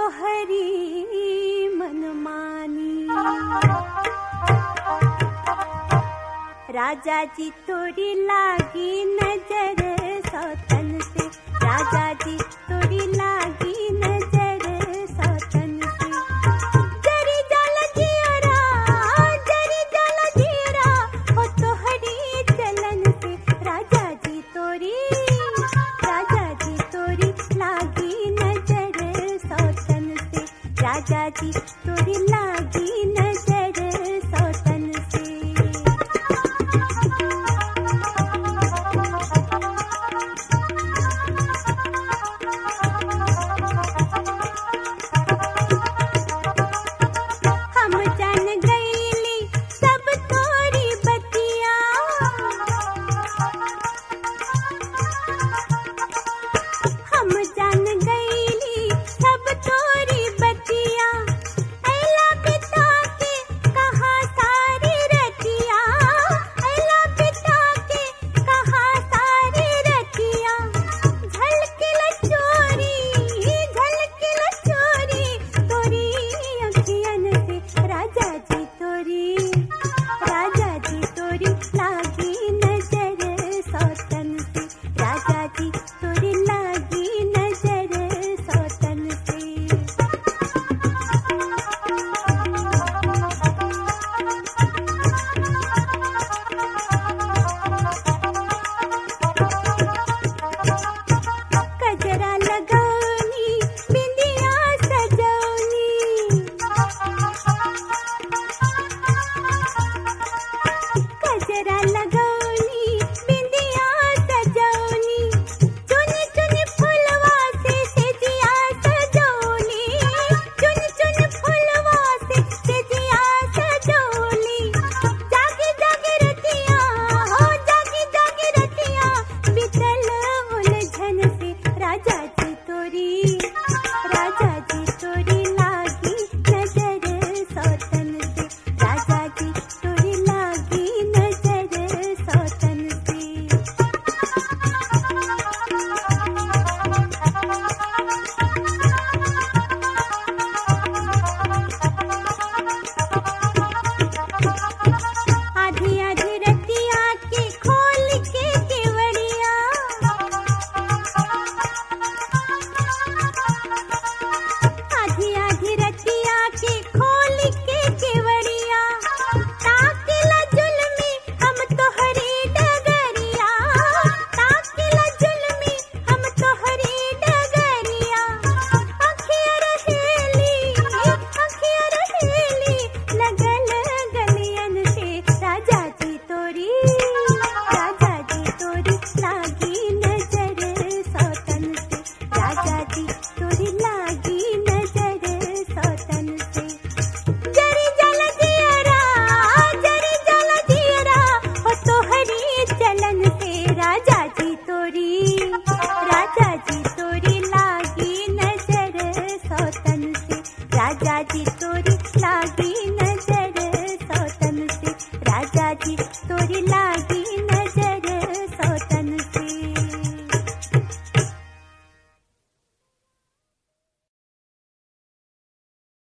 तोहरी मनमानी। राजा जी तोरी लागी नजर सौतन से, राजा जी तोरी लागी नजर सौतन से। जरी जाला जियरा, जरी जाला जियरा हो तोहरी चलन से। राजा जी तोरी लागी नजर सौतन से, राजा जी तोरी लागी नजर सौतन से। राजा जी तोरी लागी